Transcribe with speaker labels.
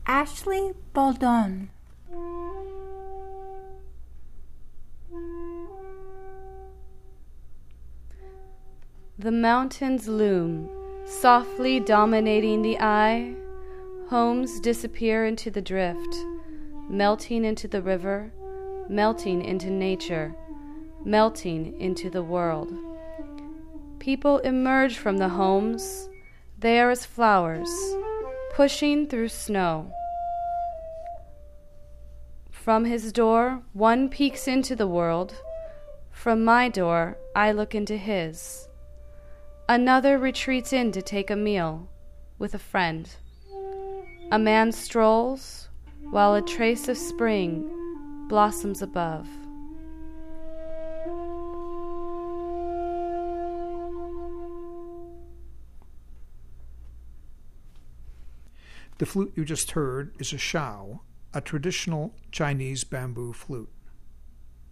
Speaker 1: Ashley Baldon.
Speaker 2: The mountains loom, softly dominating the eye. Homes disappear into the drift, melting into the river, melting into nature, melting into the world. People emerge from the homes. They are as flowers, pushing through snow. From his door, one peeks into the world. From my door, I look into his. Another retreats in to take a meal with a friend. A man strolls while a trace of spring blossoms above.
Speaker 3: The flute you just heard is a shao, a traditional Chinese bamboo flute.